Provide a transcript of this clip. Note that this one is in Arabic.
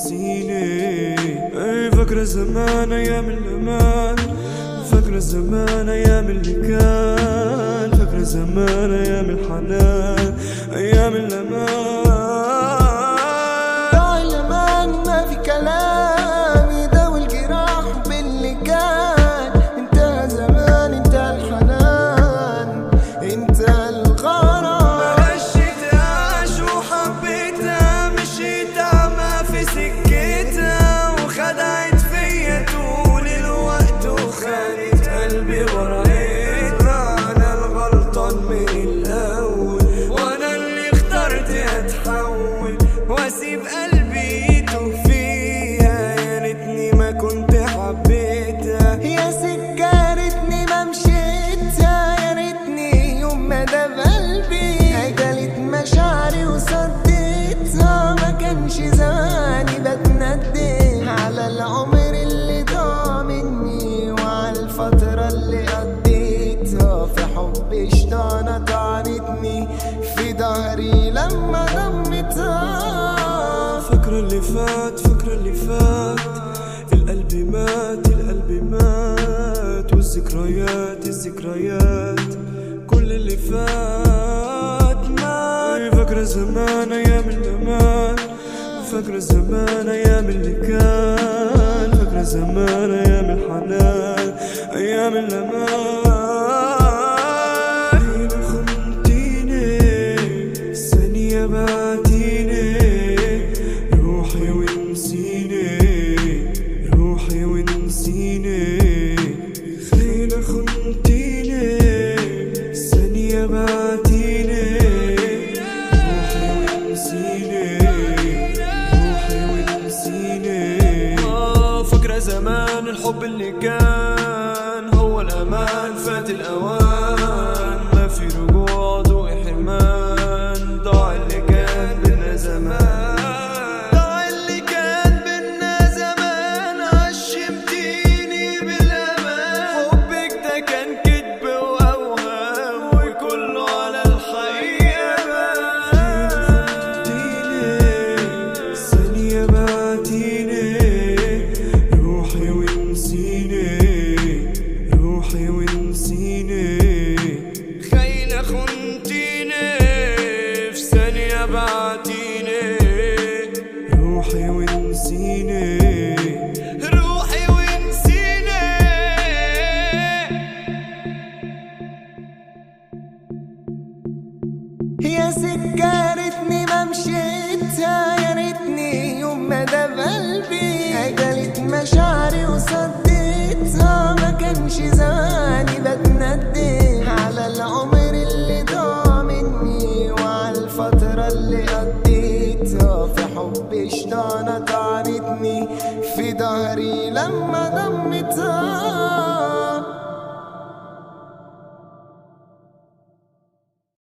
ونسيني. فاكرة زمان أيام الأمان، فاكرة زمان أيام اللي كان، فاكرة زمان أيام الحنان، أيام الأمان. ضاع الأمان ما في كلام يداوي الجراح باللي كان. انتهى زمان، انتهى الحنان، انتهى الغرام. ما غشيتهاش وحبيتها، مشيتها ما في سكتها، وخدعت فيا طول الوقت وخانت قلبي ورقتها. أنا الغلطان من الأول، وأنا اللي اخترت أتحول وأسيب قلبي يتوه فيها. يا ريتني ما كنت حبيتها، يا سكة ريتني ما مشيتها، يا ريتني يوم ما داب قلبي عجلت مشاعري وصديتها. ما كانش زماني بتندم على العمر اللي ضاع مني، وعلى الفترة اللي قضيتها في حب شيطانة طعنتني في ظهري لما ضمتها. فاكرة اللي فات، فاكرة اللي فات، القلب مات، القلب مات، والذكريات الذكريات كل اللي فات مات. فاكرة زمان أيام الأمان، فاكرة زمان أيام اللي كان، فاكرة زمان أيام الحنان، أيام الأمان. ليلة خنتيني، ثانية بعتيني، روحي ونسيني، روحي ونسيني. ليلة خنتيني، ثانية بعتيني، روحي ونسيني، روحي ونسيني. فاكرة زمان الحب اللي كان هو الأمان، فات الأوان، ما في رجوع ضوء حرمان. ضاع اللي كان بينا زمان، ضاع اللي كان بينا زمان. عشمتيني بالأمان، حبك ده كان كدب وأوهام، وكله على الحقيقة. خدتيني، ثانية بعتيني، روحي ونسيني، روحي ونسيني. خاينة خنتيني، في ثانية بعتيني، روحي ونسيني، روحي ونسيني. يا سكة ريتني ما مشيتها، يا ريتني يوم ما داب قلبي عجلت مشاعري وصديتها. ما كانش زماني بتندم على العمر اللي ضاع مني، وعلى الفترة اللي قضيتها في حب شيطانة طعنتني في ظهري لما ضمتها.